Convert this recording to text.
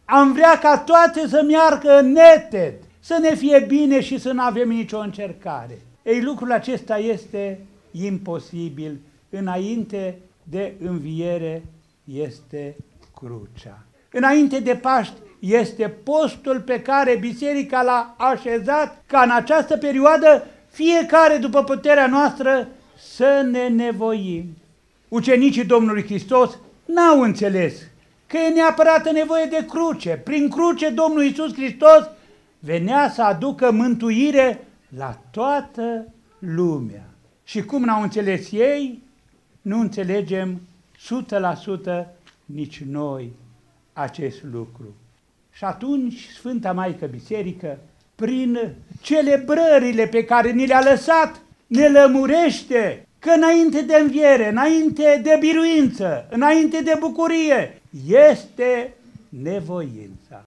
Am vrea ca toate să meargă neted, să ne fie bine și să nu avem nicio încercare. Ei, lucrul acesta este imposibil. Înainte de înviere este crucea. Înainte de Paști este postul pe care biserica l-a așezat ca în această perioadă fiecare după puterea noastră să ne nevoim. Ucenicii Domnului Hristos n-au înțeles că e neapărat nevoie de cruce. Prin cruce Domnul Iisus Hristos venea să aducă mântuire la toată lumea. Și cum n-au înțeles ei, nu înțelegem 100% nici noi acest lucru. Și atunci Sfânta Maică Biserică, prin celebrările pe care ni le-a lăsat, ne lămurește că înainte de înviere, înainte de biruință, înainte de bucurie, este nevoința.